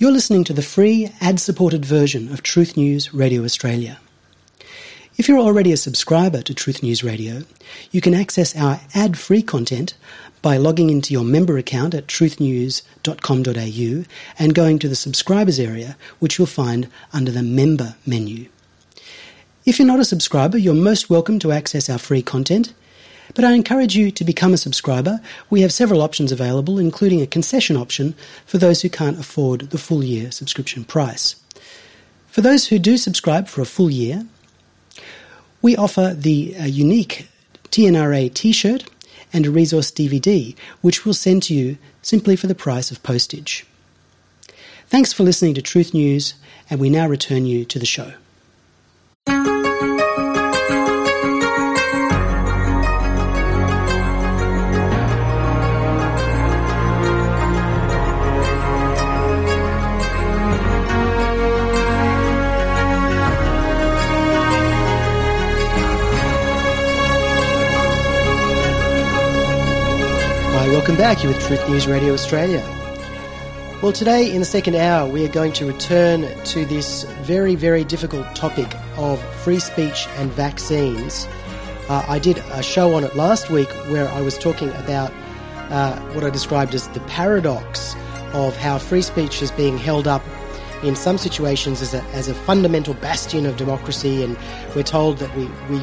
You're listening to the free, ad-supported version of Truth News Radio Australia. If you're already a subscriber to Truth News Radio, you can access our ad-free content by logging into your member account at truthnews.com.au and going to the subscribers area, which you'll find under the member menu. If you're not a subscriber, you're most welcome to access our free content, but I encourage you to become a subscriber. We have several options available, including a concession option for those who can't afford the full year subscription price. For those who do subscribe for a full year, we offer the unique TNRA t-shirt and a resource DVD, which we'll send to you simply for the price of postage. Thanks for listening to Truth News, and we now return you to the show. Welcome back. You're with Truth News Radio Australia. Well, today in the second hour, we are going to return to this very, very difficult topic of free speech and vaccines. I did a show on it last week where I was talking about what I described as the paradox of how free speech is being held up in some situations as a fundamental bastion of democracy, and we're told that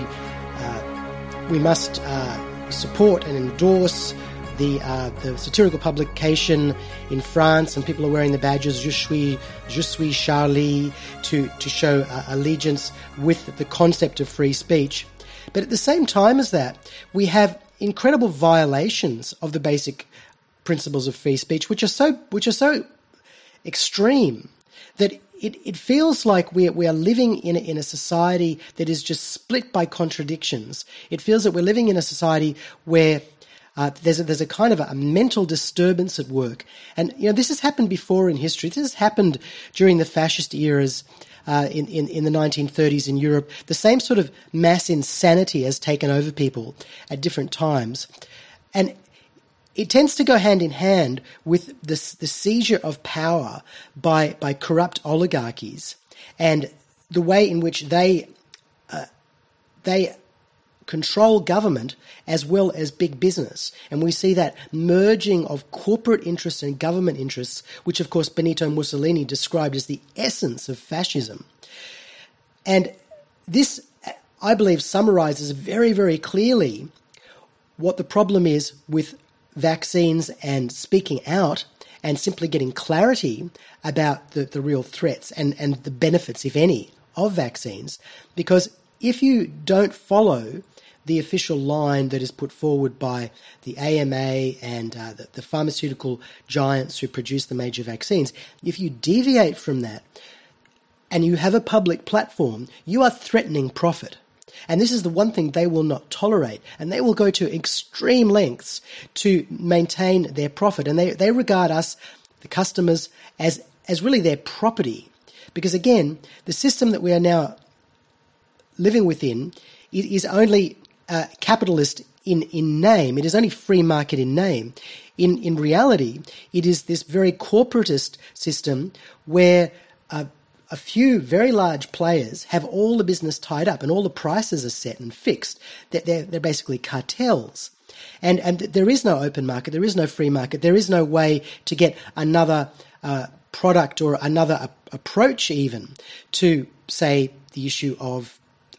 we must support and endorse the satirical publication in France, and people are wearing the badges Je suis Charlie to show allegiance with the concept of free speech. But at the same time as that, we have incredible violations of the basic principles of free speech, which are so extreme that it feels like we are living in a society that is just split by contradictions. It feels that we're living in a society where there's a kind of a mental disturbance at work. And, this has happened before in history. This has happened during the fascist eras in the 1930s in Europe. The same sort of mass insanity has taken over people at different times. And it tends to go hand in hand with the seizure of power by corrupt oligarchies and the way in which they control government as well as big business. And we see that merging of corporate interests and government interests, which of course Benito Mussolini described as the essence of fascism. And this, I believe, summarizes very, very clearly what the problem is with vaccines and speaking out and simply getting clarity about the real threats and the benefits, if any, of vaccines. Because if you don't follow the official line that is put forward by the AMA and the pharmaceutical giants who produce the major vaccines, if you deviate from that and you have a public platform, you are threatening profit. And this is the one thing they will not tolerate, and they will go to extreme lengths to maintain their profit. And they regard us, the customers, as really their property. Because again, the system that we are now living within is only capitalist in name. It is only free market in name. In reality, it is this very corporatist system where a few very large players have all the business tied up and all the prices are set and fixed. They're basically cartels. And there is no open market. There is no free market. There is no way to get another product or another approach even to, say, the issue of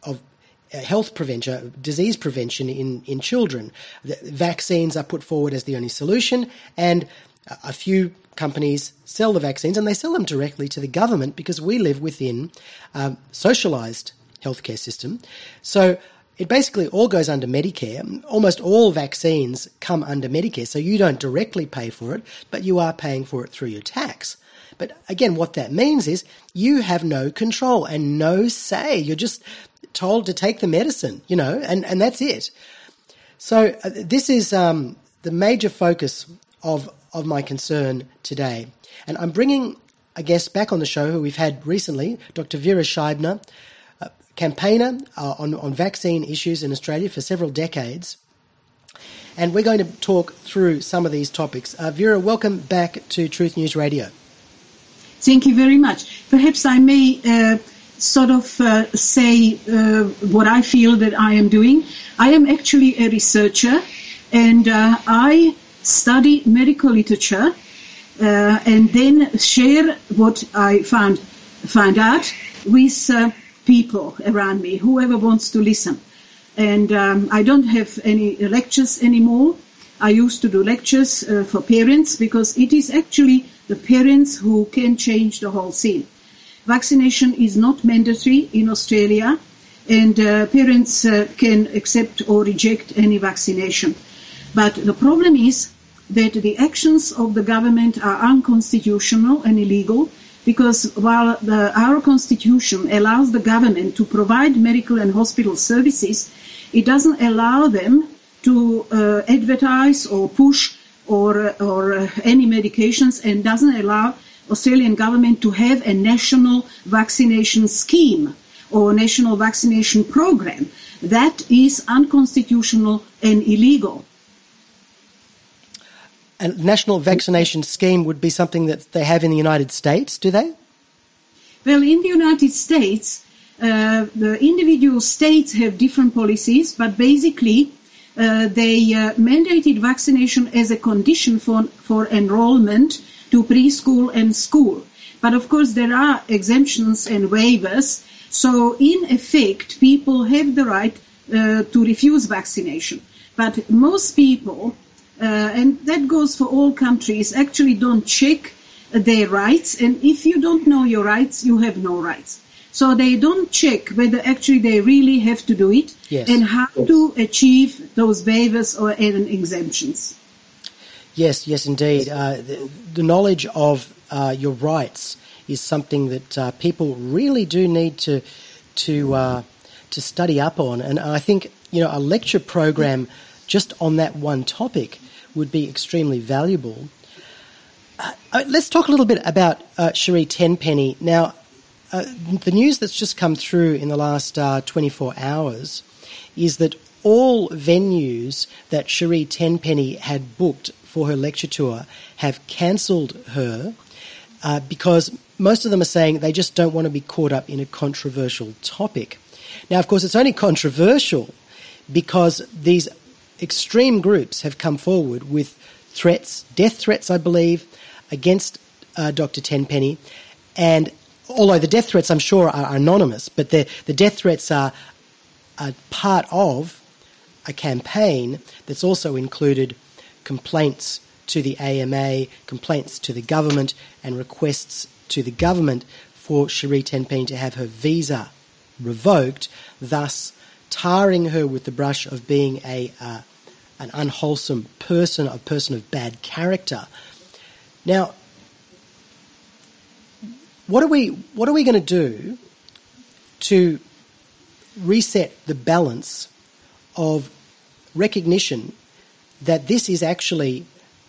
health prevention, disease prevention in children. The vaccines are put forward as the only solution, and a few companies sell the vaccines, and they sell them directly to the government because we live within a socialised healthcare system. So it basically all goes under Medicare. Almost all vaccines come under Medicare, so you don't directly pay for it, but you are paying for it through your tax. But again, what that means is you have no control and no say. You're just told to take the medicine, and that's it. So this is the major focus of my concern today. And I'm bringing a guest back on the show who we've had recently, Dr. Vera Scheibner, a campaigner on vaccine issues in Australia for several decades. And we're going to talk through some of these topics. Vera, welcome back to Truth News Radio. Thank you very much. Perhaps I may say what I feel that I am doing. I am actually a researcher, and I study medical literature and then share what I find out with people around me, whoever wants to listen. And I don't have any lectures anymore. I used to do lectures for parents, because it is actually the parents who can change the whole scene. Vaccination is not mandatory in Australia, and parents can accept or reject any vaccination. But the problem is that the actions of the government are unconstitutional and illegal, because while our constitution allows the government to provide medical and hospital services, it doesn't allow them to advertise or push or any medications, and doesn't allow Australian government to have a national vaccination scheme or national vaccination program. That is unconstitutional and illegal. A national vaccination scheme would be something that they have in the United States, do they? Well, in the United States, the individual states have different policies, but basically they mandated vaccination as a condition for enrollment to preschool and school. But of course there are exemptions and waivers, so in effect people have the right to refuse vaccination. But most people, and that goes for all countries, actually don't check their rights, and if you don't know your rights, you have no rights. So they don't check whether actually they really have to do it, yes, and how to achieve those waivers or exemptions. Yes, indeed. The knowledge of your rights is something that people really do need to study up on, and I think a lecture program just on that one topic would be extremely valuable. Let's talk a little bit about Sheree Tenpenny. Now, the news that's just come through in the last 24 hours is that all venues that Sheree Tenpenny had booked for her lecture tour have cancelled her because most of them are saying they just don't want to be caught up in a controversial topic. Now, of course, it's only controversial because these extreme groups have come forward with threats, death threats, I believe, against Dr. Tenpenny, and although the death threats, I'm sure, are anonymous, but the death threats are part of a campaign that's also included complaints to the AMA, complaints to the government, and requests to the government for Sheree Tenpenny to have her visa revoked, thus tarring her with the brush of being an unwholesome person, a person of bad character. Now, what are we going to do to reset the balance of recognition that this is actually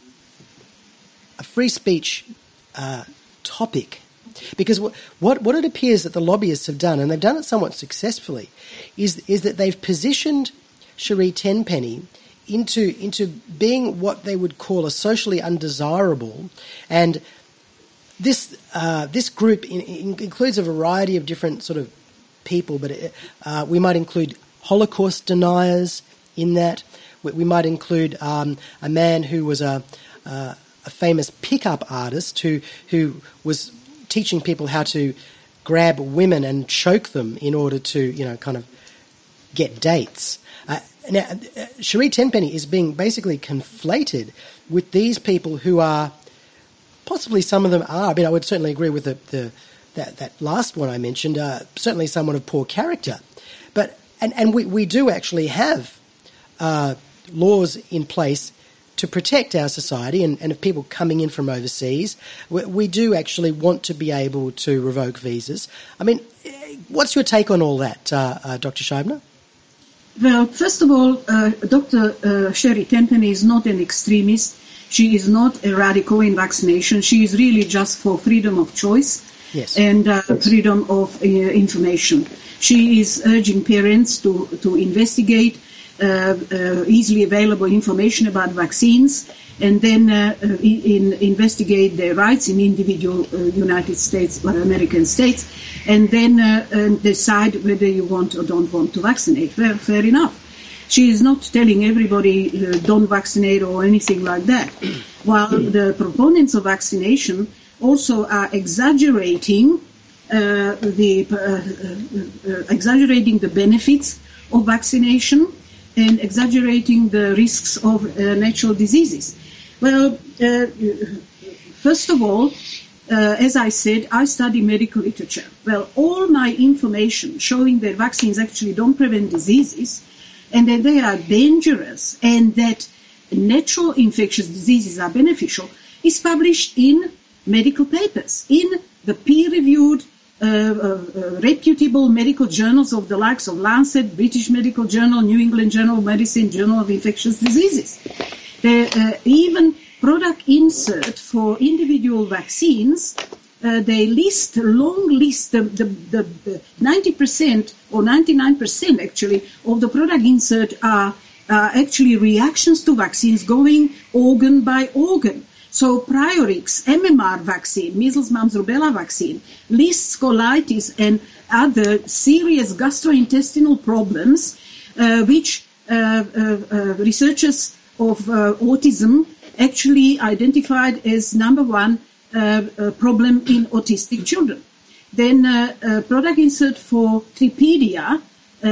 a free speech topic? Because what it appears that the lobbyists have done, and they've done it somewhat successfully, is that they've positioned Sheree Tenpenny into being what they would call a socially undesirable, and this group includes a variety of different sort of people, but we might include Holocaust deniers in that. We might include a man who was a famous pickup artist who was teaching people how to grab women and choke them in order to kind of get dates. Now, Sheree Tenpenny is being basically conflated with these people who are, possibly some of them are, I mean, I would certainly agree with that last one I mentioned, certainly someone of poor character. But and we do actually have laws in place to protect our society, and if people coming in from overseas, we do actually want to be able to revoke visas. I mean, what's your take on all that, Dr. Scheibner? Well, first of all, Dr. Sheree Tenpenny is not an extremist. She is not a radical in vaccination. She is really just for freedom of choice, yes, and freedom of information. She is urging parents to investigate easily available information about vaccines, and then investigate their rights in individual United States or American states, and then decide whether you want or don't want to vaccinate. Fair enough. She is not telling everybody don't vaccinate or anything like that. While the proponents of vaccination also are exaggerating exaggerating the benefits of vaccination and exaggerating the risks of natural diseases. Well, first of all, as I said, I study medical literature. Well, all my information showing that vaccines actually don't prevent diseases and that they are dangerous and that natural infectious diseases are beneficial is published in medical papers, in the peer-reviewed, reputable medical journals of the likes of Lancet, British Medical Journal, New England Journal of Medicine, Journal of Infectious Diseases. Even product insert for individual vaccines, they list a long list, the 90% or 99% actually of the product insert are actually reactions to vaccines going organ by organ. So Priorix, MMR vaccine, measles, mumps, rubella vaccine, lists colitis and other serious gastrointestinal problems, which researchers of autism actually identified as number one problem in autistic children. Then product insert for Tripedia,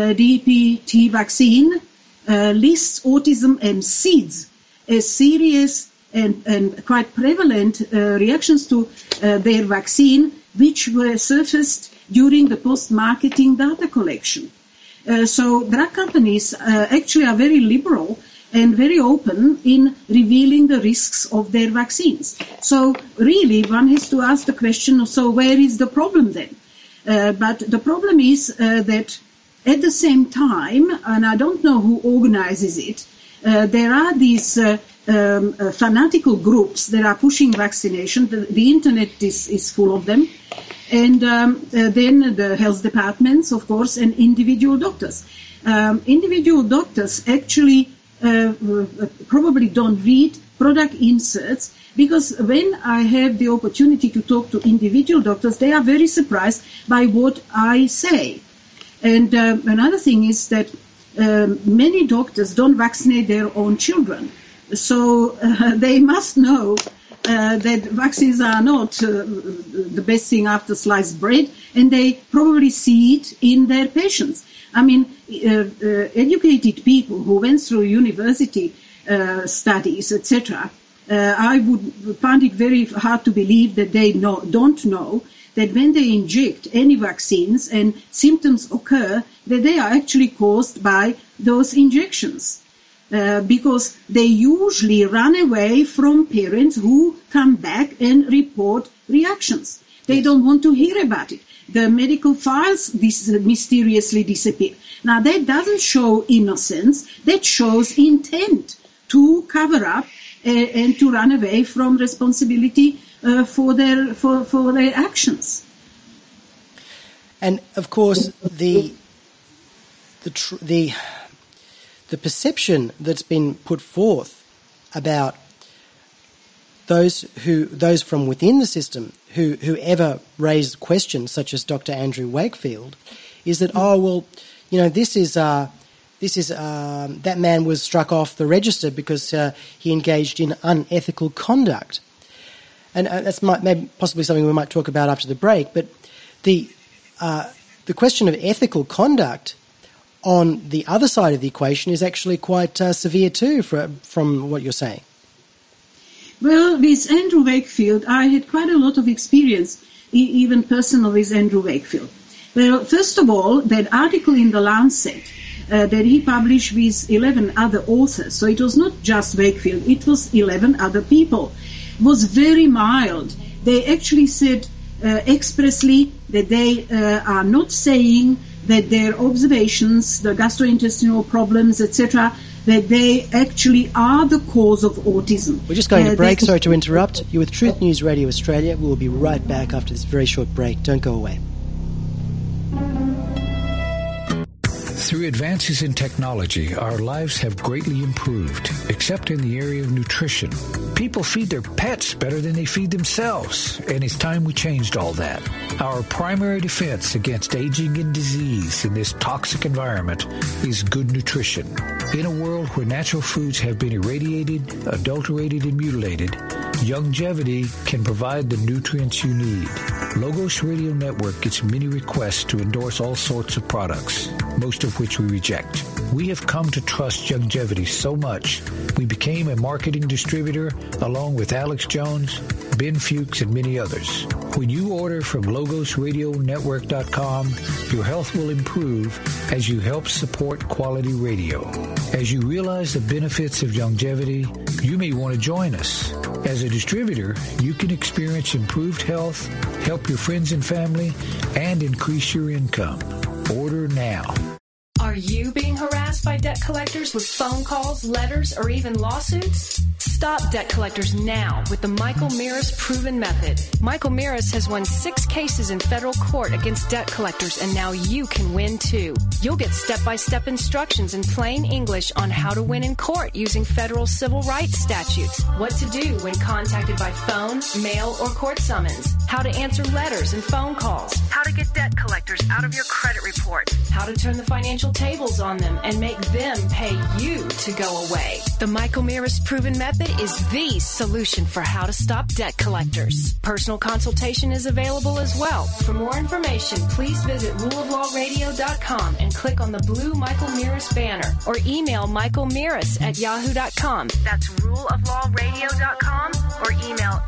DPT vaccine, lists autism and SIDS as serious and quite prevalent reactions to their vaccine, which were surfaced during the post-marketing data collection. So drug companies actually are very liberal and very open in revealing the risks of their vaccines. So really one has to ask the question, so where is the problem then? But the problem is that at the same time, and I don't know who organizes it, there are these fanatical groups that are pushing vaccination. The internet is full of them. And then the health departments, of course, and individual doctors. Individual doctors actually probably don't read product inserts, because when I have the opportunity to talk to individual doctors, they are very surprised by what I say. And another thing is that many doctors don't vaccinate their own children. So they must know that vaccines are not the best thing after sliced bread, and they probably see it in their patients. I mean, educated people who went through university studies, etc., I would find it very hard to believe that they don't know that when they inject any vaccines and symptoms occur, that they are actually caused by those injections. Because they usually run away from parents who come back and report reactions. They don't want to hear about it. The medical files mysteriously disappear. Now that doesn't show innocence, that shows intent to cover up and to run away from responsibility for their actions. And of course, the perception that's been put forth about those from within the system who ever raise questions, such as Dr. Andrew Wakefield, is that that man was struck off the register because he engaged in unethical conduct, and that's maybe possibly something we might talk about after the break. But the question of ethical conduct on the other side of the equation is actually quite severe too, from what you're saying. Well, with Andrew Wakefield, I had quite a lot of experience, even personal, with Andrew Wakefield. Well, first of all, that article in the Lancet that he published with 11 other authors, so it was not just Wakefield, it was 11 other people, was very mild. They actually said expressly that they are not saying that their observations, the gastrointestinal problems, etc., that they actually are the cause of autism. We're just going to break. Sorry to interrupt. You're with Truth News Radio Australia. We'll be right back after this very short break. Don't go away. Through advances in technology, our lives have greatly improved, except in the area of nutrition. People feed their pets better than they feed themselves, and it's time we changed all that. Our primary defense against aging and disease in this toxic environment is good nutrition. In a world where natural foods have been irradiated, adulterated, and mutilated, Youngevity can provide the nutrients you need. Logos Radio Network gets many requests to endorse all sorts of products, most of which we reject. We have come to trust Youngevity so much, we became a marketing distributor along with Alex Jones, Ben Fuchs, and many others. When you order from LogosRadioNetwork.com, your health will improve as you help support quality radio. As you realize the benefits of Youngevity, you may want to join us. As a distributor, you can experience improved health, help your friends and family, and increase your income. Order now. Are you being harassed by debt collectors with phone calls, letters, or even lawsuits? Stop debt collectors now with the Michael Mirris Proven Method. Michael Mirris has won 6 cases in federal court against debt collectors, and now you can win too. You'll get step-by-step instructions in plain English on how to win in court using federal civil rights statutes, what to do when contacted by phone, mail, or court summons, how to answer letters and phone calls, how to get debt collectors out of your credit report, how to turn the financial tables on them and make them pay you to go away. The Michael Mirris Proven Method is the solution for how to stop debt collectors. Personal consultation is available as well. For more information, please visit ruleoflawradio.com and click on the blue Michael Mirris banner or email michaelmirris@yahoo.com. That's ruleoflawradio.com or email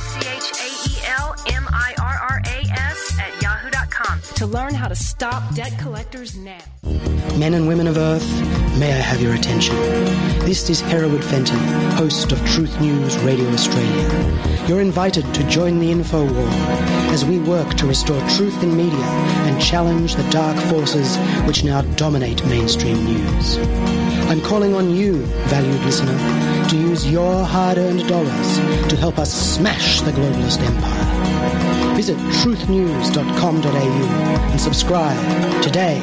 michaelmirras@yahoo.com to learn how to stop debt collectors now. Men and women of Earth, may I have your attention. This is Hereward Fenton, host of Truth News Radio Australia. You're invited to join the info war as we work to restore truth in media and challenge the dark forces which now dominate mainstream news. I'm calling on you, valued listener, to use your hard-earned dollars to help us smash the globalist empire. Visit truthnews.com.au and subscribe today.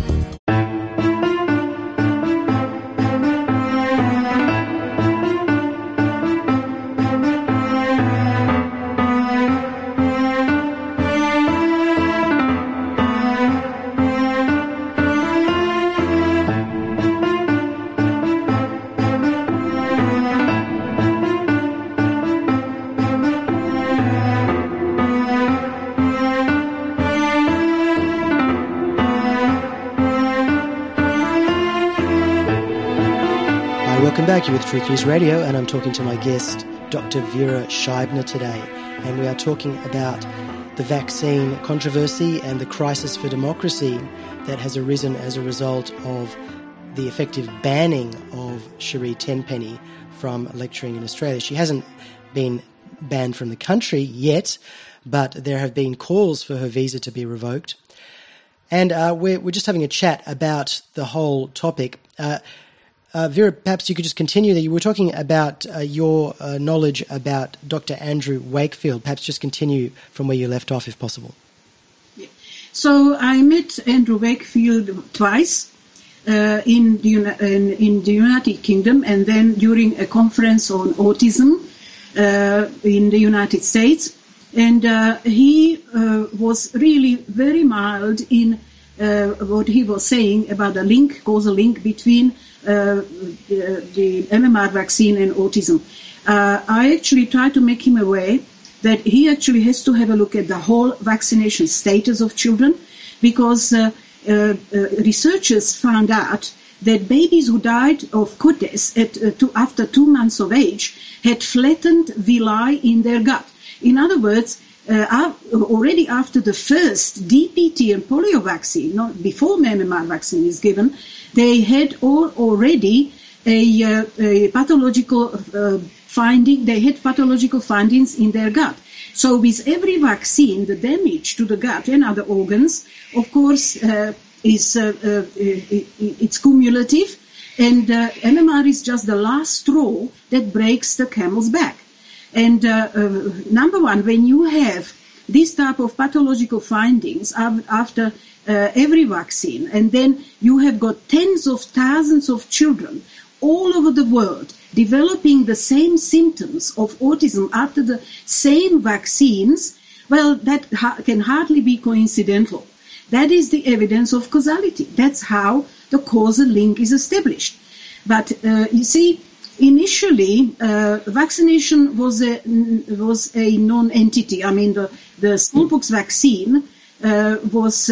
Welcome back. You're with Truth News Radio, and I'm talking to my guest, Dr. Vera Scheibner, today. And we are talking about the vaccine controversy and the crisis for democracy that has arisen as a result of the effective banning of Cherie Tenpenny from lecturing in Australia. She hasn't been banned from the country yet, but there have been calls for her visa to be revoked. And we're just having a chat about the whole topic. Vera, perhaps you could just continue there. You were talking about your knowledge about Dr. Andrew Wakefield. Perhaps just continue from where you left off, if possible. Yeah. So I met Andrew Wakefield twice in the United Kingdom, and then during a conference on autism in the United States. And he was really very mild in what he was saying about the causal link between the MMR vaccine and autism. I actually tried to make him aware that he actually has to have a look at the whole vaccination status of children, because researchers found out that babies who died of COTES after 2 months of age had flattened villi in their gut. In other words, already after the first DPT and polio vaccine, not before MMR vaccine is given, they had already a pathological finding. They had pathological findings in their gut. So with every vaccine, the damage to the gut and other organs, of course, it's cumulative, and MMR is just the last straw that breaks the camel's back. And number one, when you have this type of pathological findings after every vaccine. And then you have got tens of thousands of children all over the world developing the same symptoms of autism after the same vaccines. Well, that can hardly be coincidental. That is the evidence of causality. That's how the causal link is established. But you see, initially, vaccination was a non-entity. I mean, the smallpox vaccine was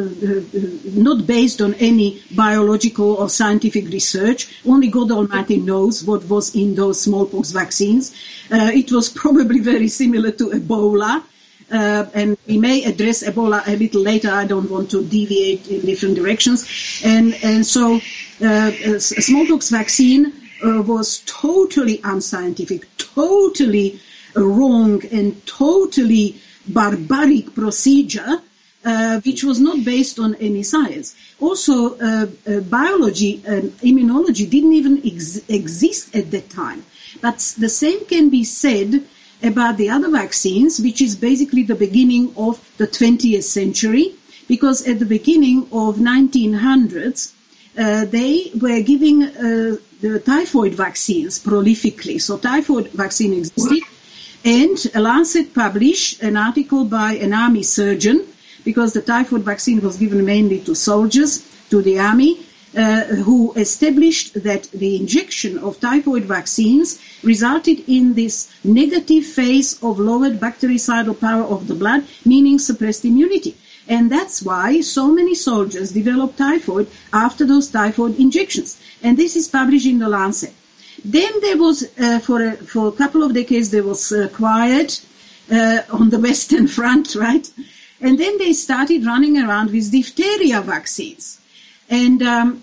not based on any biological or scientific research. Only God Almighty knows what was in those smallpox vaccines. It was probably very similar to Ebola. And we may address Ebola a little later. I don't want to deviate in different directions. And so a smallpox vaccine was totally unscientific, totally wrong, and totally barbaric procedure, which was not based on any science. Also, biology and immunology didn't even exist at that time. But the same can be said about the other vaccines, which is basically the beginning of the 20th century, because at the beginning of 1900s, they were giving the typhoid vaccines prolifically. So typhoid vaccine existed, and Lancet published an article by an army surgeon, because the typhoid vaccine was given mainly to soldiers, to the army, who established that the injection of typhoid vaccines resulted in this negative phase of lowered bactericidal power of the blood, meaning suppressed immunity. And that's why so many soldiers developed typhoid after those typhoid injections. And this is published in the Lancet. Then there was, for a couple of decades, there was quiet on the Western Front, right? And then they started running around with diphtheria vaccines. And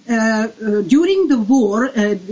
during the war,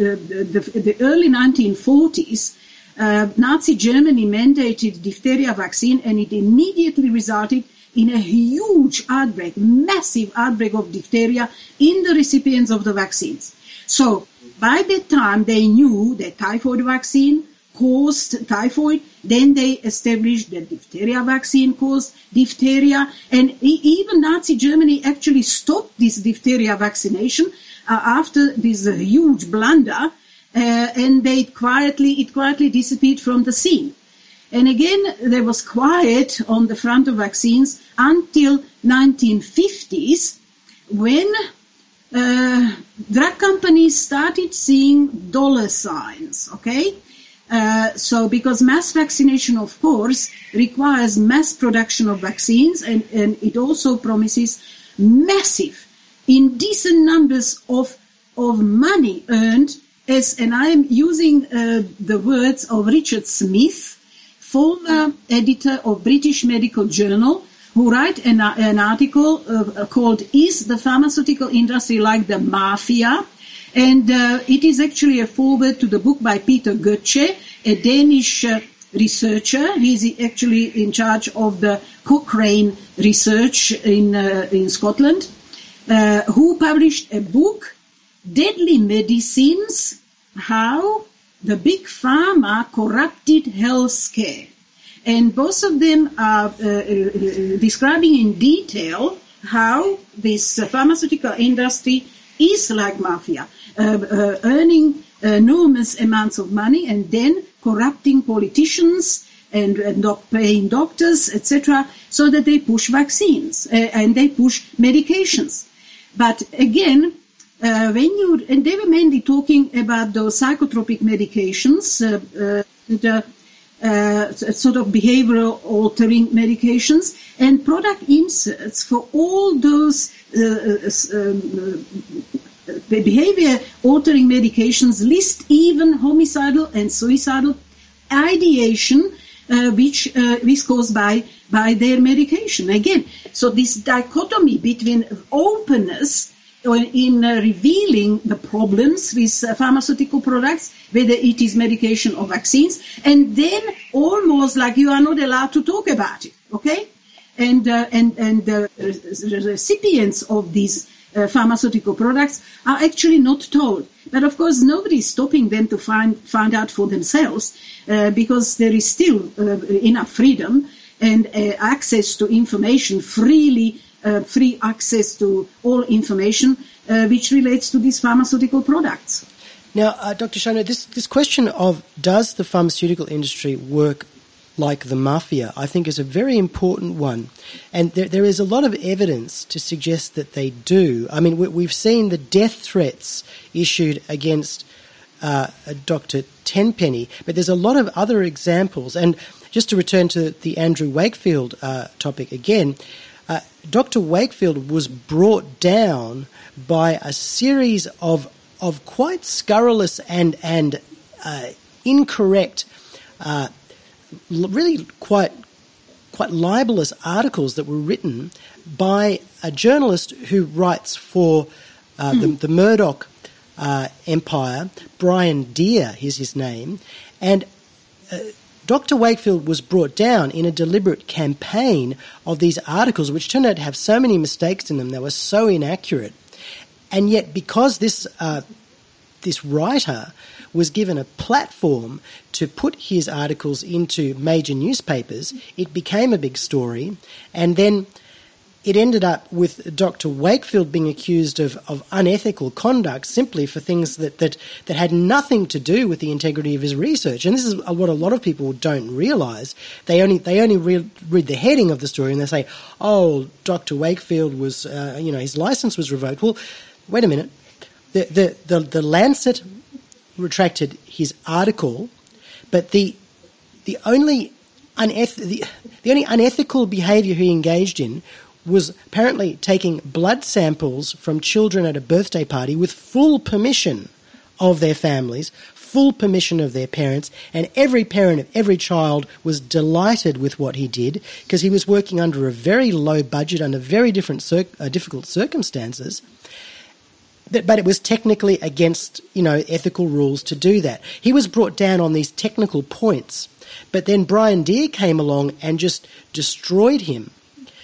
the early 1940s, Nazi Germany mandated diphtheria vaccine, and it immediately resulted in a huge outbreak, massive outbreak of diphtheria in the recipients of the vaccines. So by that time, they knew that typhoid vaccine caused typhoid. Then they established that diphtheria vaccine caused diphtheria. And even Nazi Germany actually stopped this diphtheria vaccination after this huge blunder, and it quietly disappeared from the scene. And again, there was quiet on the front of vaccines until 1950s, when drug companies started seeing dollar signs, okay? So because mass vaccination, of course, requires mass production of vaccines, and it also promises massive, indecent numbers of money earned, and I am using the words of Richard Smith, former editor of British Medical Journal, who wrote an article called "Is the Pharmaceutical Industry Like the Mafia?" And it is actually a foreword to the book by Peter Goethe, a Danish researcher. He's actually in charge of the Cochrane research in Scotland, who published a book, Deadly Medicines, How the Big Pharma Corrupted Healthcare. And both of them are describing in detail how this pharmaceutical industry is like mafia, earning enormous amounts of money and then corrupting politicians and not paying doctors, etc., so that they push vaccines and they push medications. But again, and they were mainly talking about those psychotropic medications, sort of behavioral altering medications, and product inserts for all those behavior altering medications list even homicidal and suicidal ideation, which is caused by their medication. Again, so this dichotomy between openness in revealing the problems with pharmaceutical products, whether it is medication or vaccines, and then almost like you are not allowed to talk about it, okay? And the recipients of these pharmaceutical products are actually not told. But of course, nobody is stopping them to find out for themselves, because there is still enough freedom. and access to information freely, free access to all information which relates to these pharmaceutical products. Now, Dr. Shano, this question of does the pharmaceutical industry work like the mafia, I think is a very important one. And there is a lot of evidence to suggest that they do. I mean, we've seen the death threats issued against Dr. Tenpenny, but there's a lot of other examples. And just to return to the Andrew Wakefield topic again, Dr. Wakefield was brought down by a series of quite scurrilous and incorrect, really quite libelous articles that were written by a journalist who writes for the Murdoch empire. Brian Deer is his name, and Dr. Wakefield was brought down in a deliberate campaign of these articles, which turned out to have so many mistakes in them. They were so inaccurate. And yet, because this writer was given a platform to put his articles into major newspapers, it became a big story. And then it ended up with Dr. Wakefield being accused of unethical conduct simply for things that had nothing to do with the integrity of his research. And this is what a lot of people don't realise. They only read the heading of the story and they say, oh, Dr. Wakefield was, his licence was revoked. Well, wait a minute. The Lancet retracted his article, but the only unethical behaviour he engaged in was apparently taking blood samples from children at a birthday party with full permission of their families, full permission of their parents, and every parent of every child was delighted with what he did because he was working under a very low budget, under very difficult circumstances. But it was technically against, ethical rules to do that. He was brought down on these technical points, but then Brian Deer came along and just destroyed him.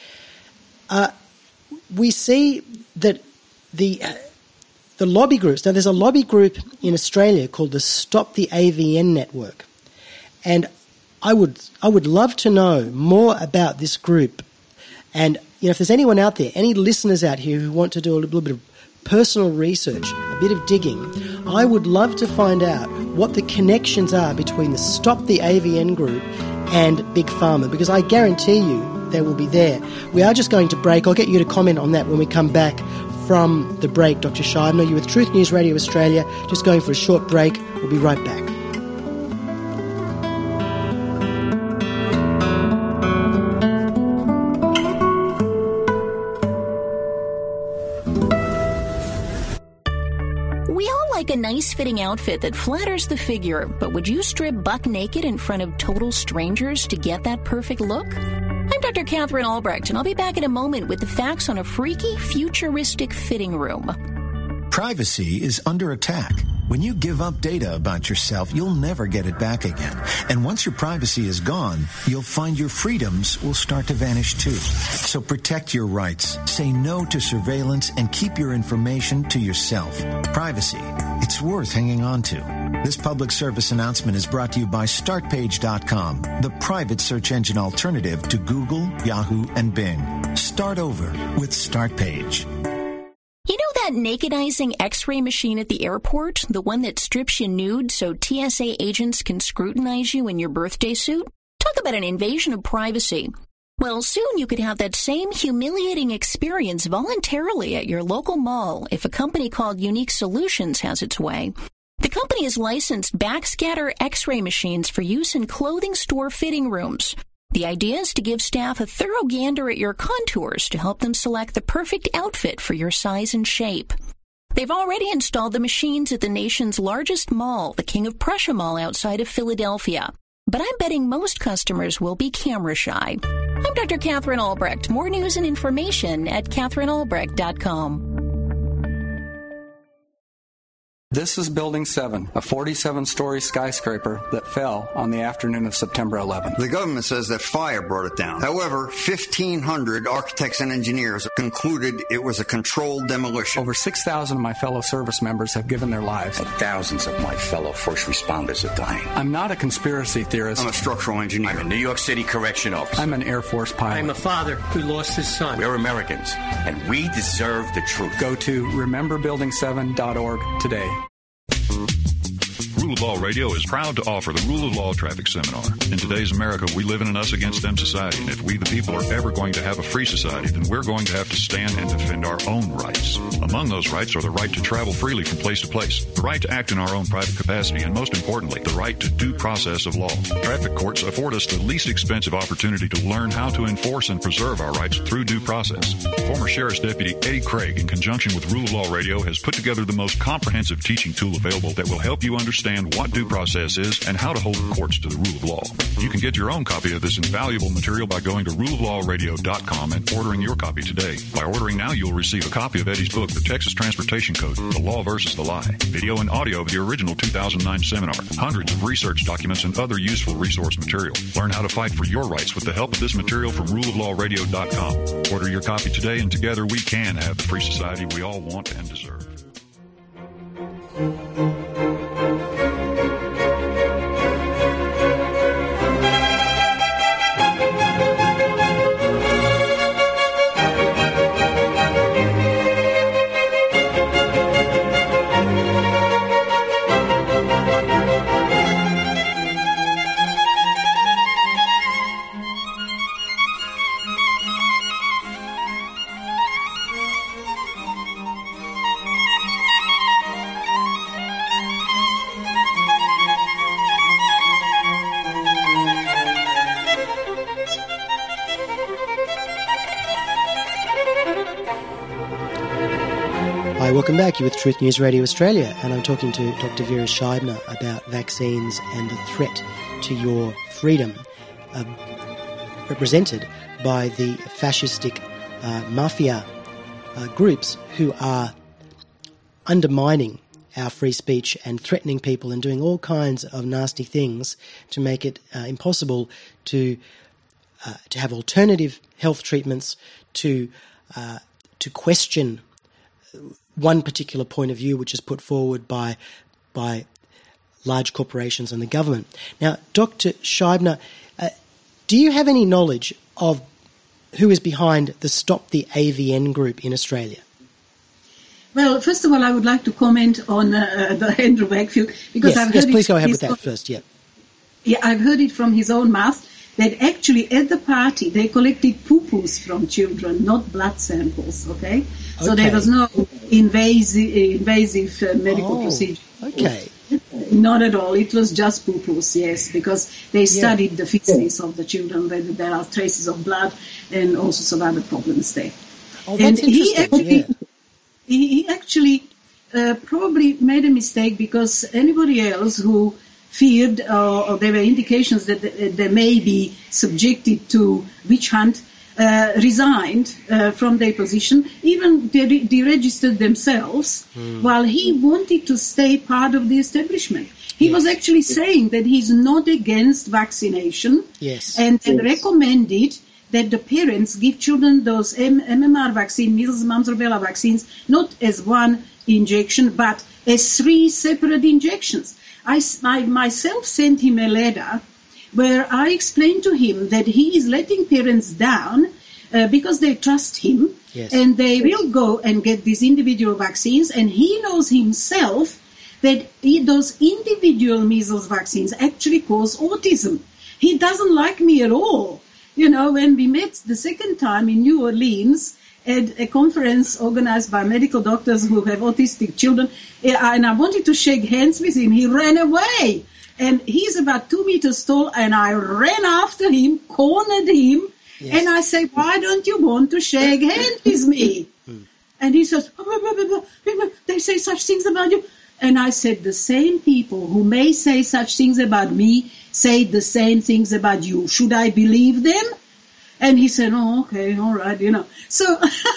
We see that the lobby groups. Now, there's a lobby group in Australia called the Stop the AVN Network, and I would love to know more about this group. And if there's anyone out there, any listeners out here who want to do a little bit of personal research, a bit of digging, I would love to find out what the connections are between the Stop the AVN group and Big Pharma, because I guarantee you they will be there. We are just going to break. I'll get you to comment on that when we come back from the break, Dr. Scheibner. You're with Truth News Radio Australia, just going for a short break. We'll be right back. A nice fitting outfit that flatters the figure, but would you strip buck naked in front of total strangers to get that perfect look? I'm Dr. Catherine Albrecht, and I'll be back in a moment with the facts on a freaky, futuristic fitting room. Privacy is under attack. When you give up data about yourself, you'll never get it back again. And once your privacy is gone, you'll find your freedoms will start to vanish too. So protect your rights, say no to surveillance, and keep your information to yourself. Privacy, it's worth hanging on to. This public service announcement is brought to you by StartPage.com, the private search engine alternative to Google, Yahoo, and Bing. Start over with StartPage. You know that nakedizing X-ray machine at the airport? The one that strips you nude so TSA agents can scrutinize you in your birthday suit? Talk about an invasion of privacy. Well, soon you could have that same humiliating experience voluntarily at your local mall if a company called Unique Solutions has its way. The company has licensed backscatter X-ray machines for use in clothing store fitting rooms. The idea is to give staff a thorough gander at your contours to help them select the perfect outfit for your size and shape. They've already installed the machines at the nation's largest mall, the King of Prussia Mall outside of Philadelphia. But I'm betting most customers will be camera shy. I'm Dr. Catherine Albrecht. More news and information at CatherineAlbrecht.com. This is Building 7, a 47-story skyscraper that fell on the afternoon of September 11th. The government says that fire brought it down. However, 1,500 architects and engineers concluded it was a controlled demolition. Over 6,000 of my fellow service members have given their lives. And thousands of my fellow first responders are dying. I'm not a conspiracy theorist. I'm a structural engineer. I'm a New York City correction officer. I'm an Air Force pilot. I'm a father who lost his son. We're Americans, and we deserve the truth. Go to rememberbuilding7.org today. Rule of Law Radio is proud to offer the Rule of Law Traffic Seminar. In today's America, we live in an us-against-them society, and if we, the people, are ever going to have a free society, then we're going to have to stand and defend our own rights. Among those rights are the right to travel freely from place to place, the right to act in our own private capacity, and most importantly, the right to due process of law. Traffic courts afford us the least expensive opportunity to learn how to enforce and preserve our rights through due process. Former Sheriff's Deputy Eddie Craig, in conjunction with Rule of Law Radio, has put together the most comprehensive teaching tool available that will help you understand what due process is and how to hold the courts to the rule of law. You can get your own copy of this invaluable material by going to ruleoflawradio.com and ordering your copy today. By ordering now, you'll receive a copy of Eddie's book, The Texas Transportation Code, The Law versus the Lie, video and audio of the original 2009 seminar, hundreds of research documents, and other useful resource material. Learn how to fight for your rights with the help of this material from ruleoflawradio.com. Order your copy today, and together we can have the free society we all want and deserve. Welcome back. You're with Truth News Radio Australia, and I'm talking to Dr. Vera Scheibner about vaccines and the threat to your freedom, represented by the fascistic mafia groups who are undermining our free speech and threatening people and doing all kinds of nasty things to make it impossible to have alternative health treatments, to question one particular point of view which is put forward by large corporations and the government. Now, Dr. Scheibner, do you have any knowledge of who is behind the Stop the AVN group in Australia? Well, first of all, I would like to comment on the Andrew Wakefield, because yes, I've heard please go ahead with that first. Yeah, I've heard it from his own mouth that actually at the party they collected poo-poos from children, not blood samples. Okay, so there was no invasive medical procedure. Okay. Not at all. It was just poo-poos, yes, because they studied the feces of the children, whether there are traces of blood and all sorts of other problems there. Oh, that's interesting. He actually probably made a mistake, because anybody else who feared or there were indications that they may be subjected to witch hunt resigned from their position, even deregistered themselves, while he wanted to stay part of the establishment. He was actually saying that he's not against vaccination, and recommended that the parents give children those MMR vaccine, measles, mumps, rubella vaccines, not as one injection, but as 3 separate injections. I myself sent him a letter where I explained to him that he is letting parents down because they trust him, and they will go and get these individual vaccines, and he knows himself that those individual measles vaccines actually cause autism. He doesn't like me at all. You know, when we met the second time in New Orleans at a conference organized by medical doctors who have autistic children, and I wanted to shake hands with him, he ran away. And he's about 2 meters tall, and I ran after him, cornered him, and I said, why don't you want to shake hands with me? And he says, they say such things about you. And I said, the same people who may say such things about me say the same things about you. Should I believe them? And he said, oh, okay, all right, you know. So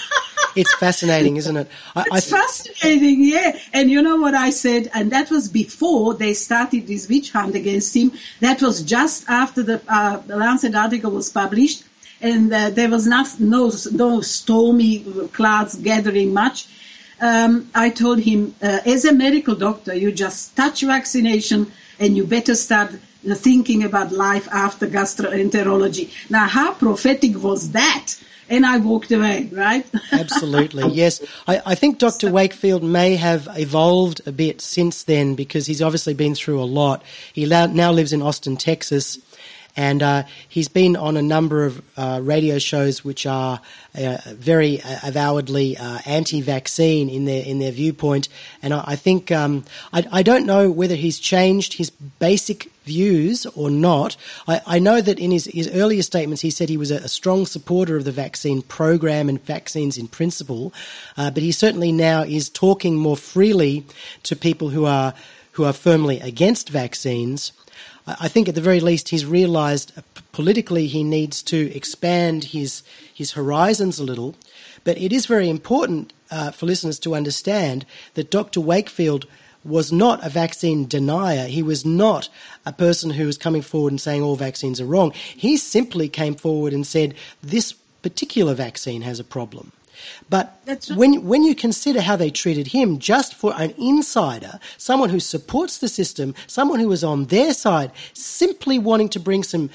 It's fascinating, isn't it? It's fascinating, yeah. And you know what I said? And that was before they started this witch hunt against him. That was just after the Lancet article was published. And there was no stormy clouds gathering much. I told him, as a medical doctor, you just touch vaccination and you better start thinking about life after gastroenterology. Now, how prophetic was that? And I walked away, right? Absolutely, yes. I think Dr. Wakefield may have evolved a bit since then because he's obviously been through a lot. He now lives in Austin, Texas, and he's been on a number of radio shows which are very avowedly anti-vaccine in their viewpoint. And I think I don't know whether he's changed his basic views or not. I know that in his earlier statements he said he was a strong supporter of the vaccine program and vaccines in principle, but he certainly now is talking more freely to people who are firmly against vaccines. I think at the very least he's realised politically he needs to expand his horizons a little. But it is very important for listeners to understand that Dr. Wakefield was not a vaccine denier. He was not a person who was coming forward and saying all vaccines are wrong. He simply came forward and said this particular vaccine has a problem. But when you consider how they treated him, just for an insider, someone who supports the system, someone who was on their side, simply wanting to bring some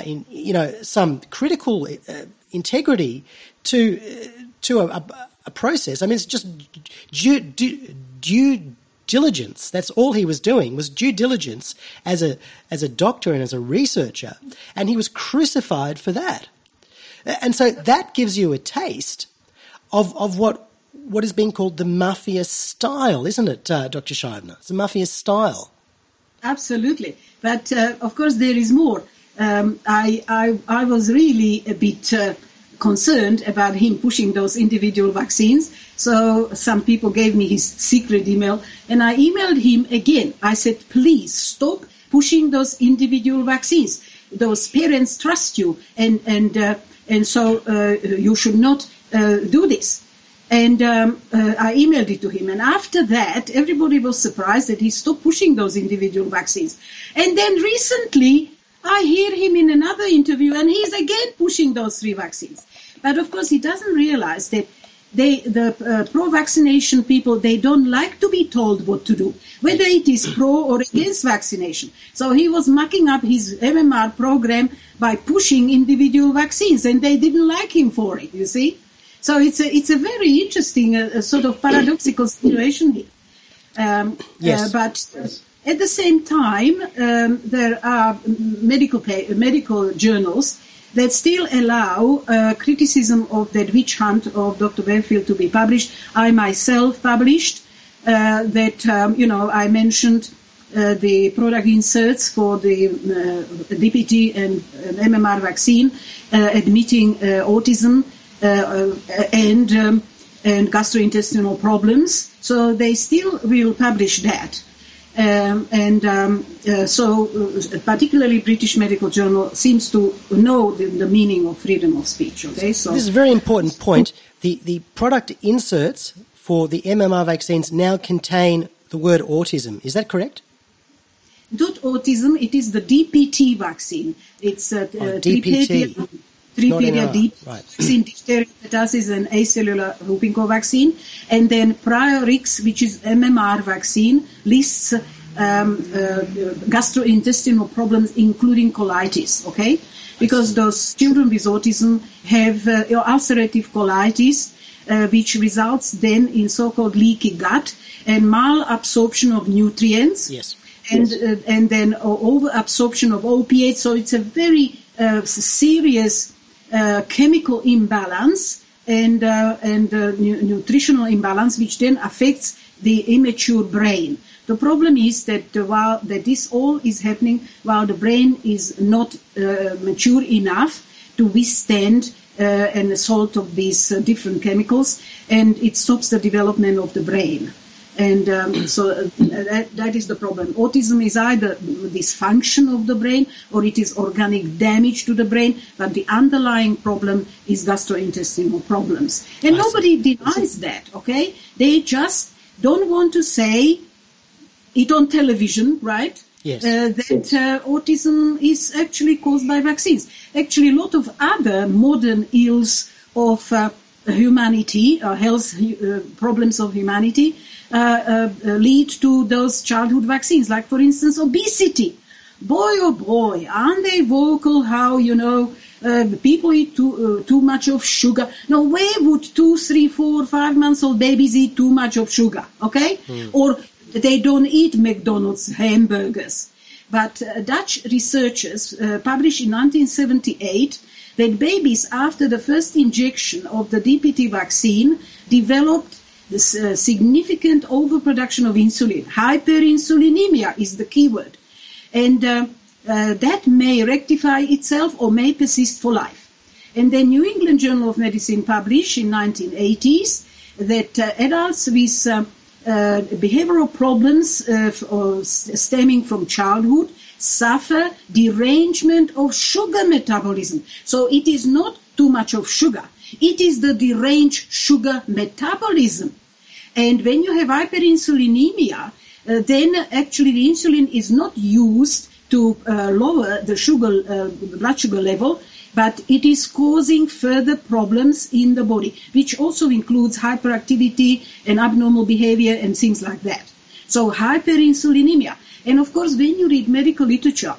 critical integrity to a process. I mean, it's just due diligence. That's all he was doing, was due diligence as a doctor and as a researcher, and he was crucified for that. And so that gives you a taste of what is being called the mafia style, isn't it, Dr. Scheibner? It's a mafia style. Absolutely. But, of course, there is more. I was really a bit concerned about him pushing those individual vaccines. So some people gave me his secret email, and I emailed him again. I said, please stop pushing those individual vaccines. Those parents trust you, and so you should not do this. And I emailed it to him. And after that, everybody was surprised that he stopped pushing those individual vaccines. And then recently, I hear him in another interview, and he's again pushing those 3 vaccines. But of course, he doesn't realize that the pro-vaccination people, they don't like to be told what to do, whether it is pro or against vaccination. So he was mucking up his MMR program by pushing individual vaccines, and they didn't like him for it, you see. So it's a very interesting sort of paradoxical situation here. Yes. But at the same time, there are medical journals that still allow criticism of that witch hunt of Dr. Wakefield to be published. I myself published that, I mentioned the product inserts for the DPT and MMR vaccine, admitting autism and gastrointestinal problems. So they still will publish that. So particularly British Medical Journal seems to know the meaning of freedom of speech. Okay, so this is a very important point. The product inserts for the MMR vaccines now contain the word autism. Is that correct? Not autism. It is the DPT vaccine. It's DPT. 3-period DPT vaccine, diphtheria, pertussis, and acellular whooping cough vaccine. And then Priorix, which is MMR vaccine, lists gastrointestinal problems, including colitis, okay? Because those children with autism have ulcerative colitis, which results then in so-called leaky gut and malabsorption of nutrients. Yes. And then overabsorption of opiates. So it's a very serious chemical imbalance and nutritional imbalance, which then affects the immature brain. The problem is that that this all is happening while the brain is not mature enough to withstand an assault of these different chemicals, and it stops the development of the brain. And that is the problem. Autism is either dysfunction of the brain or it is organic damage to the brain, but the underlying problem is gastrointestinal problems. And nobody denies that, okay? They just don't want to say it on television, right? Yes. That autism is actually caused by vaccines. Actually, a lot of other modern ills of humanity, health problems of humanity, lead to those childhood vaccines, like, for instance, obesity. Boy, oh boy, aren't they vocal how, people eat too much of sugar. Now, where would 2, 3, 4, 5 months old babies eat too much of sugar, okay? Or they don't eat McDonald's hamburgers. But Dutch researchers published in 1978 that babies after the first injection of the DPT vaccine developed this significant overproduction of insulin. Hyperinsulinemia is the key word. And that may rectify itself or may persist for life. And the New England Journal of Medicine published in 1980s that adults with behavioral problems stemming from childhood suffer derangement of sugar metabolism. So it is not too much of sugar. It is the deranged sugar metabolism. And when you have hyperinsulinemia, then actually the insulin is not used to lower the sugar, blood sugar level, but it is causing further problems in the body, which also includes hyperactivity and abnormal behavior and things like that. So hyperinsulinemia. And of course, when you read medical literature,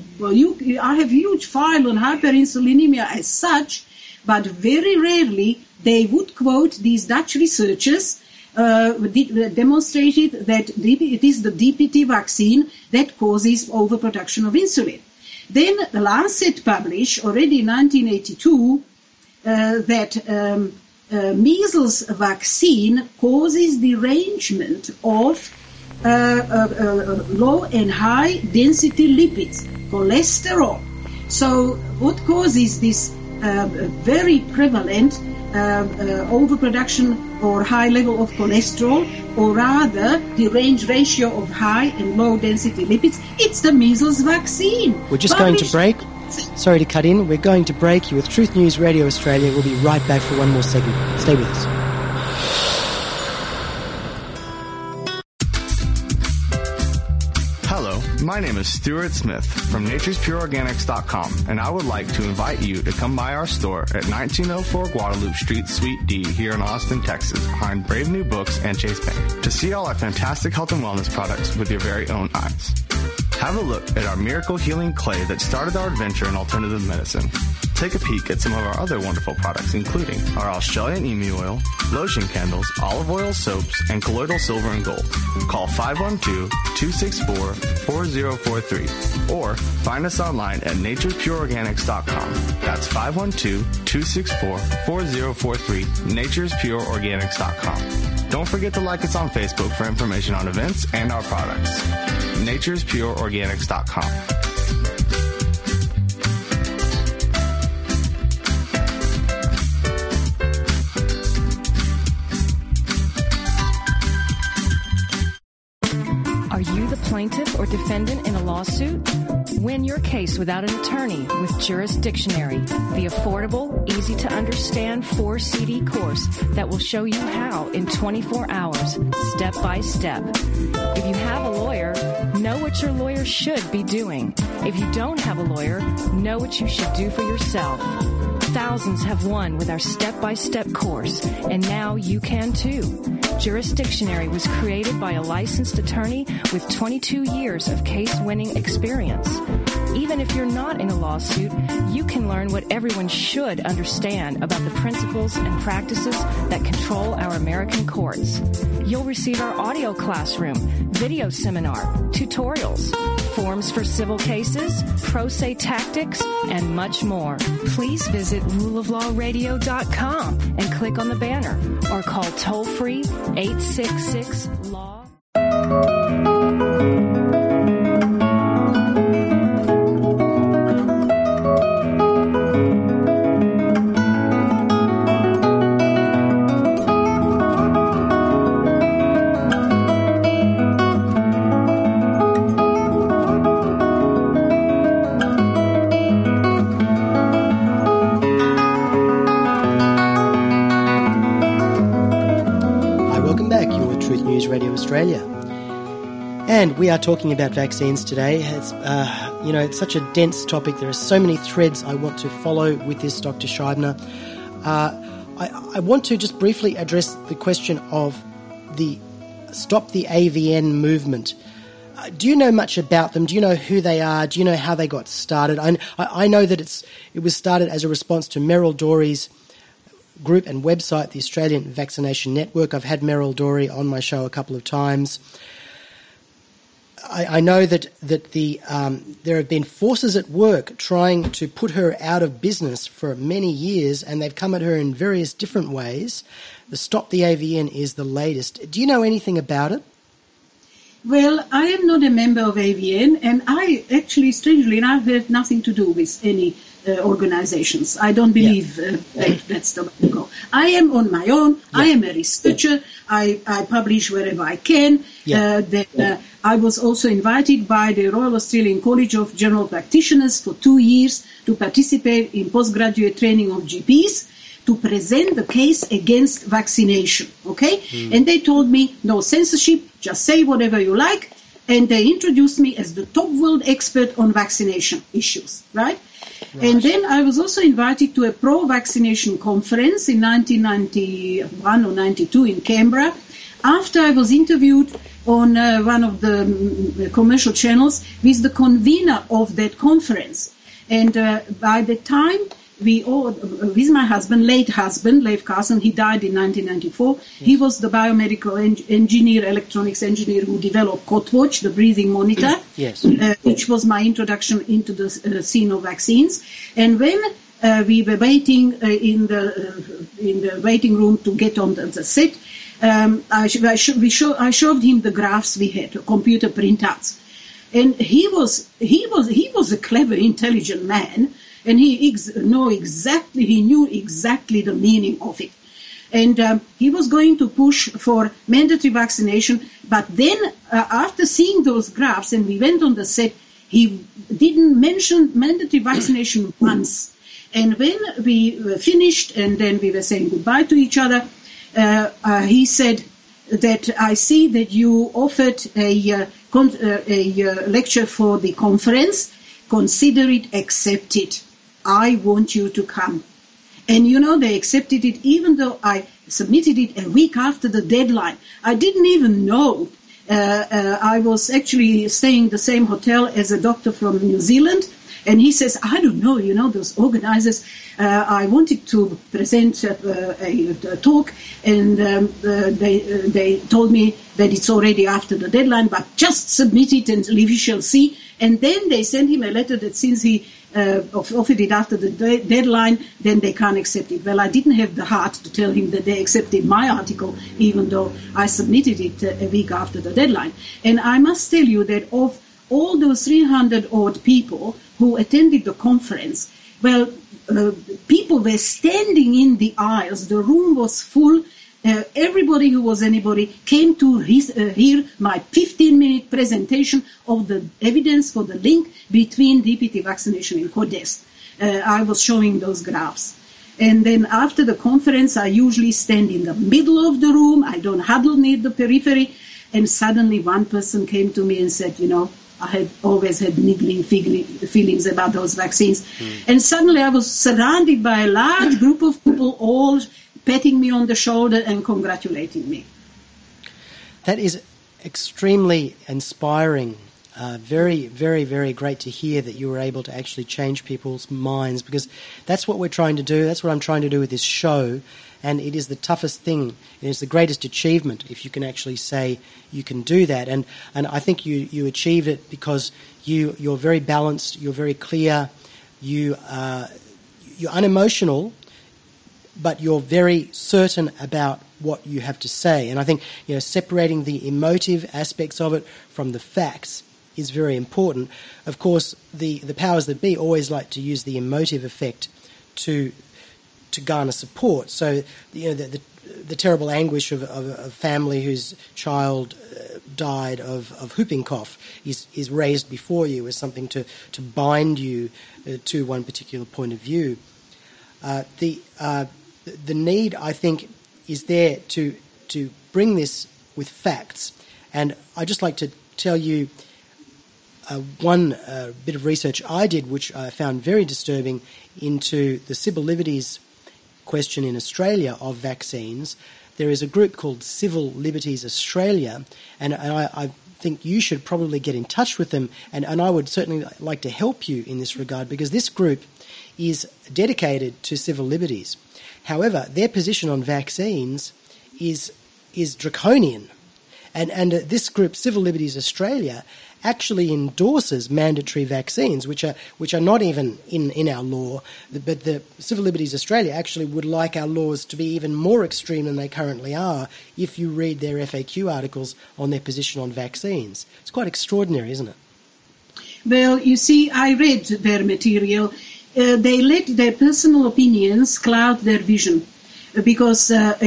I have huge file on hyperinsulinemia as such, but very rarely they would quote these Dutch researchers demonstrated that it is the DPT vaccine that causes overproduction of insulin. Then the Lancet published already in 1982 that measles vaccine causes derangement of low and high density lipids, cholesterol. So what causes this very prevalent overproduction or high level of cholesterol, or rather the range ratio of high and low density lipids? It's the measles vaccine. We're just going to break. Sorry to cut in. We're going to break. You're with Truth News Radio Australia. We'll be right back for one more segment. Stay with us. Hello, my name is Stuart Smith from naturespureorganics.com, and I would like to invite you to come by our store at 1904 Guadalupe Street, Suite D, here in Austin, Texas, behind Brave New Books and Chase Bank, to see all our fantastic health and wellness products with your very own eyes. Have a look at our miracle healing clay that started our adventure in alternative medicine. Take a peek at some of our other wonderful products, including our Australian emu oil, lotion candles, olive oil soaps, and colloidal silver and gold. Call 512-264-4043 or find us online at naturespureorganics.com. That's 512-264-4043, naturespureorganics.com. Don't forget to like us on Facebook for information on events and our products. naturespureorganics.com. Are you the plaintiff or defendant in a lawsuit? Win your case without an attorney with Jurisdictionary, the affordable, easy-to-understand 4-CD course that will show you how in 24 hours, step by step. If you have a lawyer, know what your lawyer should be doing. If you don't have a lawyer, know what you should do for yourself. Thousands have won with our step-by-step course, and now you can too. Jurisdictionary was created by a licensed attorney with 22 years of case-winning experience. Even if you're not in a lawsuit, you can learn what everyone should understand about the principles and practices that control our American courts. You'll receive our audio classroom, video seminar, tutorials, forms for civil cases, pro se tactics, and much more. Please visit ruleoflawradio.com and click on the banner or call toll-free 866-LAW. News Radio Australia. And we are talking about vaccines today. It's, it's such a dense topic. There are so many threads I want to follow with this, Dr. Scheibner. I want to just briefly address the question of the Stop the AVN movement. Do you know much about them? Do you know who they are? Do you know how they got started? I know that it was started as a response to Merrill Dorey's group and website, the Australian Vaccination Network. I've had Merrill Dorey on my show a couple of times. I know that there have been forces at work trying to put her out of business for many years, and they've come at her in various different ways. The Stop the AVN is the latest. Do you know anything about it? Well, I am not a member of AVN, and I actually, strangely enough, have nothing to do with any organizations. I don't believe that's the way to go. I am on my own. Yeah. I am a researcher. I publish wherever I can. Yeah. I was also invited by the Royal Australian College of General Practitioners for 2 years to participate in postgraduate training of GPs to present the case against vaccination, okay? And they told me, no censorship, just say whatever you like, and they introduced me as the top world expert on vaccination issues, right? And then I was also invited to a pro-vaccination conference in 1991 or 92 in Canberra, after I was interviewed on one of the commercial channels with the convener of that conference. And by the time with my husband, late husband, Leif Carson, he died in 1994. Yes. He was the biomedical engineer, electronics engineer who developed COTWatch, the breathing monitor, yes. Which was my introduction into the scene of vaccines. And when we were waiting in the waiting room to get on the set, I showed him the graphs we had, computer printouts, and he was a clever, intelligent man. And he knew exactly the meaning of it. And he was going to push for mandatory vaccination. But then after seeing those graphs, and we went on the set, he didn't mention mandatory vaccination once. And when we were finished and then we were saying goodbye to each other, he said that I see that you offered a lecture for the conference. Consider it, accept it. I want you to come. And they accepted it even though I submitted it a week after the deadline. I didn't even know. I was actually staying in the same hotel as a doctor from New Zealand. And he says, I don't know, those organizers, I wanted to present a talk, and they told me that it's already after the deadline, but just submit it and we shall see. And then they sent him a letter that since he offered it after the deadline, then they can't accept it. Well, I didn't have the heart to tell him that they accepted my article, even though I submitted it a week after the deadline. And I must tell you that of all those 300-odd people who attended the conference, well, people were standing in the aisles. The room was full. Everybody who was anybody came to hear my 15-minute presentation of the evidence for the link between DPT vaccination and CODEST. I was showing those graphs. And then after the conference, I usually stand in the middle of the room. I don't huddle near the periphery. And suddenly one person came to me and said, I had always had niggling feelings about those vaccines. And suddenly I was surrounded by a large group of people, all patting me on the shoulder and congratulating me. That is extremely inspiring. Very, very, very great to hear that you were able to actually change people's minds, because that's what we're trying to do. That's what I'm trying to do with this show. And it is the toughest thing. It is the greatest achievement if you can actually say you can do that. And I think you achieved it because you're very balanced, you're very clear, you're unemotional, but you're very certain about what you have to say. And I think separating the emotive aspects of it from the facts is very important. Of course, the powers that be always like to use the emotive effect to garner support. So the terrible anguish of a family whose child died of whooping cough is raised before you as something to bind you to one particular point of view. The need, I think, is there to bring this with facts. And I'd just like to tell you one bit of research I did, which I found very disturbing, into the civil liberties question in Australia of vaccines. There is a group called Civil Liberties Australia, and I think you should probably get in touch with them, and I would certainly like to help you in this regard, because this group is dedicated to civil liberties. However, their position on vaccines is draconian. And this group, Civil Liberties Australia, actually endorses mandatory vaccines, which are not even in our law. But the Civil Liberties Australia actually would like our laws to be even more extreme than they currently are if you read their FAQ articles on their position on vaccines. It's quite extraordinary, isn't it? Well, you see, I read their material. They let their personal opinions cloud their vision, because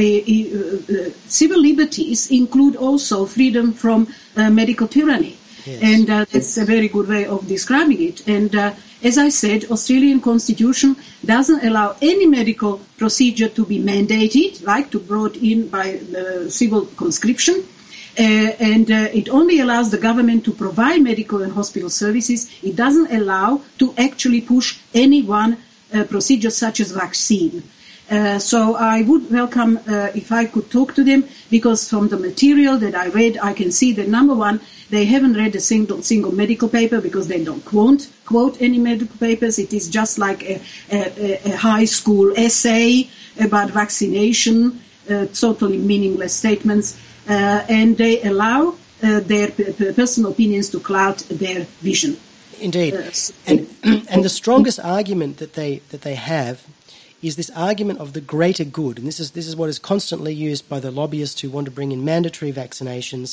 civil liberties include also freedom from medical tyranny. Yes. And that's a very good way of describing it. And as I said, Australian Constitution doesn't allow any medical procedure to be mandated, like to brought in by civil conscription. And it only allows the government to provide medical and hospital services. It doesn't allow to actually push any one procedure such as vaccine. So I would welcome if I could talk to them, because from the material that I read, I can see that, number one, they haven't read a single medical paper, because they don't quote any medical papers. It is just like a high school essay about vaccination, totally meaningless statements, and they allow their personal opinions to cloud their vision. Indeed, and the strongest argument that they have is this argument of the greater good, and this is what is constantly used by the lobbyists who want to bring in mandatory vaccinations.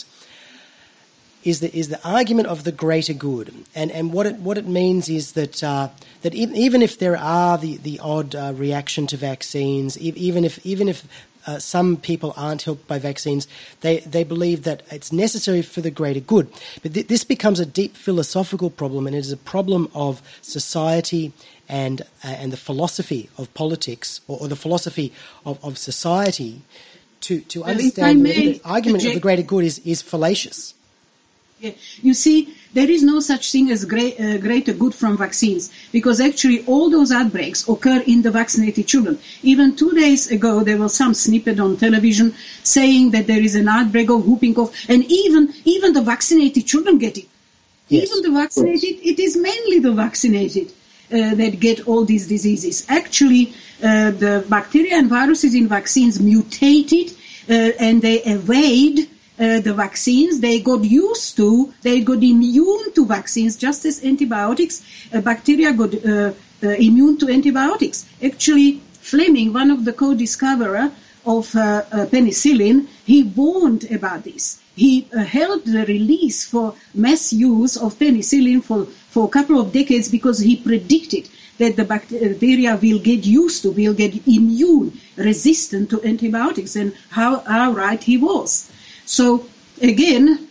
Is the argument of the greater good, and what it means is that even if there are the odd reaction to vaccines, even if some people aren't helped by vaccines, they believe that it's necessary for the greater good. But this becomes a deep philosophical problem, and it is a problem of society and the philosophy of politics, or the philosophy of society, to understand that the argument of the greater good is fallacious. Yeah. You see, there is no such thing as greater good from vaccines, because actually all those outbreaks occur in the vaccinated children. Even 2 days ago, there was some snippet on television saying that there is an outbreak of whooping cough, and even the vaccinated children get it. Yes. Even the vaccinated, it is mainly the vaccinated that get all these diseases. Actually, the bacteria and viruses in vaccines mutated, and they evade the vaccines. They got immune to vaccines, just as antibiotics. Bacteria got immune to antibiotics. Actually, Fleming, one of the co-discoverer of penicillin, he warned about this. He held the release for mass use of penicillin for a couple of decades, because he predicted that the bacteria will get immune, resistant to antibiotics, and how right he was. So, again,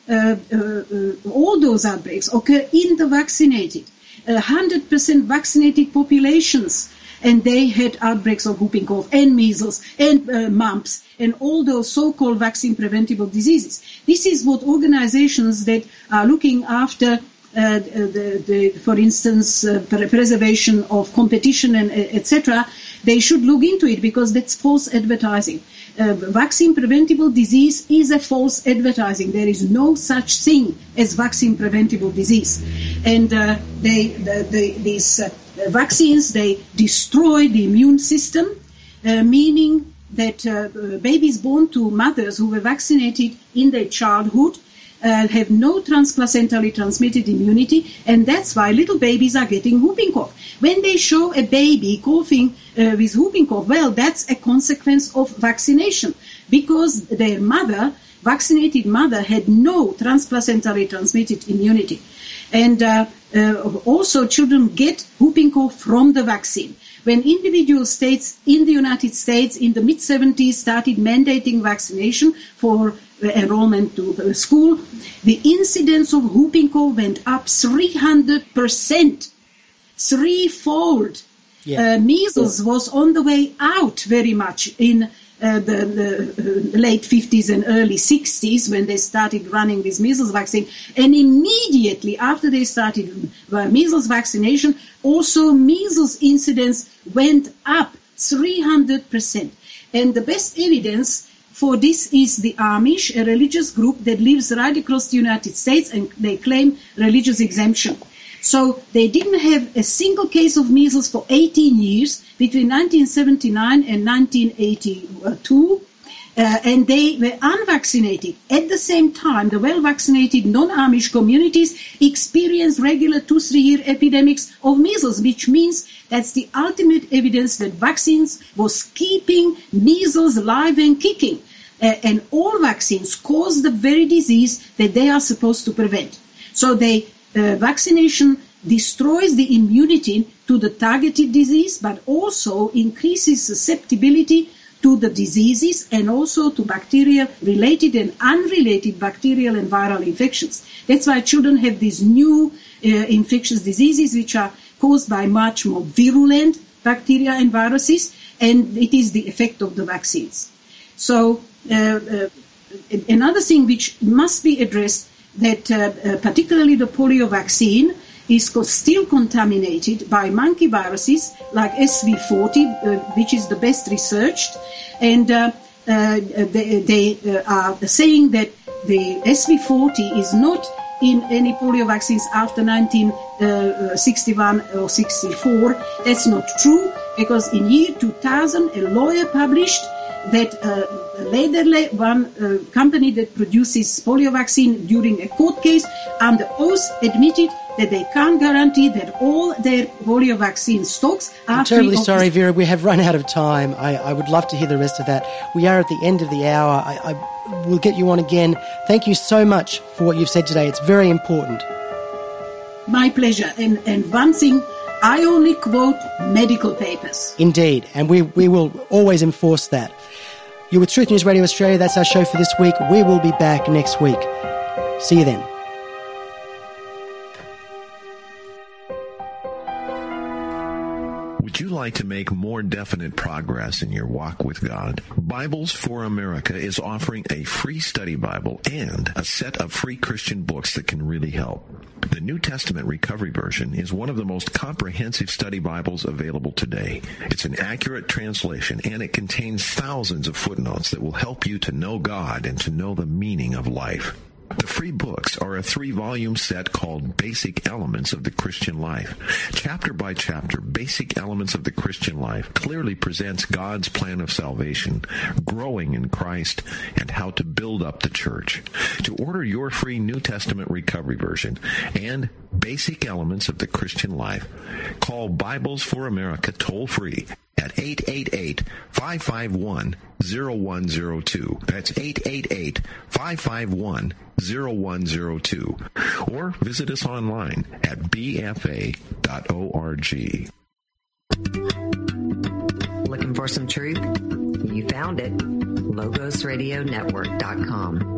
all those outbreaks occur in the vaccinated. 100% vaccinated populations, and they had outbreaks of whooping cough and measles and mumps and all those so-called vaccine-preventable diseases. This is what organizations that are looking after, for instance, preservation of competition and etc., they should look into it, because that's false advertising. Vaccine-preventable disease is a false advertising. There is no such thing as vaccine-preventable disease. And these vaccines, they destroy the immune system, meaning that babies born to mothers who were vaccinated in their childhood have no transplacentally transmitted immunity, and that's why little babies are getting whooping cough. When they show a baby coughing with whooping cough, well, that's a consequence of vaccination, because their vaccinated mother, had no transplacentally transmitted immunity. And also children get whooping cough from the vaccine. When individual states in the United States in the mid-70s started mandating vaccination for enrollment to school, the incidence of whooping cough went up 300%, threefold. Yeah. Measles was on the way out very much in the late 50s and early 60s when they started running this measles vaccine. And immediately after they started measles vaccination, also measles incidence went up 300%. And the best evidence for this is the Amish, a religious group that lives right across the United States, and they claim religious exemption. So they didn't have a single case of measles for 18 years, between 1979 and 1982, and they were unvaccinated. At the same time, the well-vaccinated non-Amish communities experienced regular 2-3-year epidemics of measles, which means that's the ultimate evidence that vaccines was keeping measles alive and kicking. And all vaccines cause the very disease that they are supposed to prevent. So vaccination destroys the immunity to the targeted disease, but also increases susceptibility to the diseases and also to bacteria-related and unrelated bacterial and viral infections. That's why children have these new infectious diseases which are caused by much more virulent bacteria and viruses, and it is the effect of the vaccines. So another thing which must be addressed, that particularly the polio vaccine is still contaminated by monkey viruses like SV40, which is the best researched, and they are saying that the SV40 is not in any polio vaccines after 1961 or 64. That's not true, because in year 2000 a lawyer published that Lederle, one company that produces polio vaccine, during a court case under oath admitted that they can't guarantee that all their polio vaccine stocks are I'm terribly sorry, Vera, we have run out of time. I would love to hear the rest of that. We are at the end of the hour. I will get you on again. Thank you so much for what you've said today. It's very important. My pleasure. And one thing, I only quote medical papers. Indeed, and we will always enforce that. You're with Truth News Radio Australia. That's our show for this week. We will be back next week. See you then. Would you like to make more definite progress in your walk with God? Bibles for America is offering a free study Bible and a set of free Christian books that can really help. The New Testament Recovery Version is one of the most comprehensive study Bibles available today. It's an accurate translation, and it contains thousands of footnotes that will help you to know God and to know the meaning of life. The free books are a 3-volume set called Basic Elements of the Christian Life. Chapter by chapter, Basic Elements of the Christian Life clearly presents God's plan of salvation, growing in Christ, and how to build up the church. To order your free New Testament Recovery Version and Basic Elements of the Christian Life, call Bibles for America toll-free at 888-551-0102. That's 888-551-0102. Or visit us online at bfa.org. Looking for some truth? You found it. LogosRadioNetwork.com.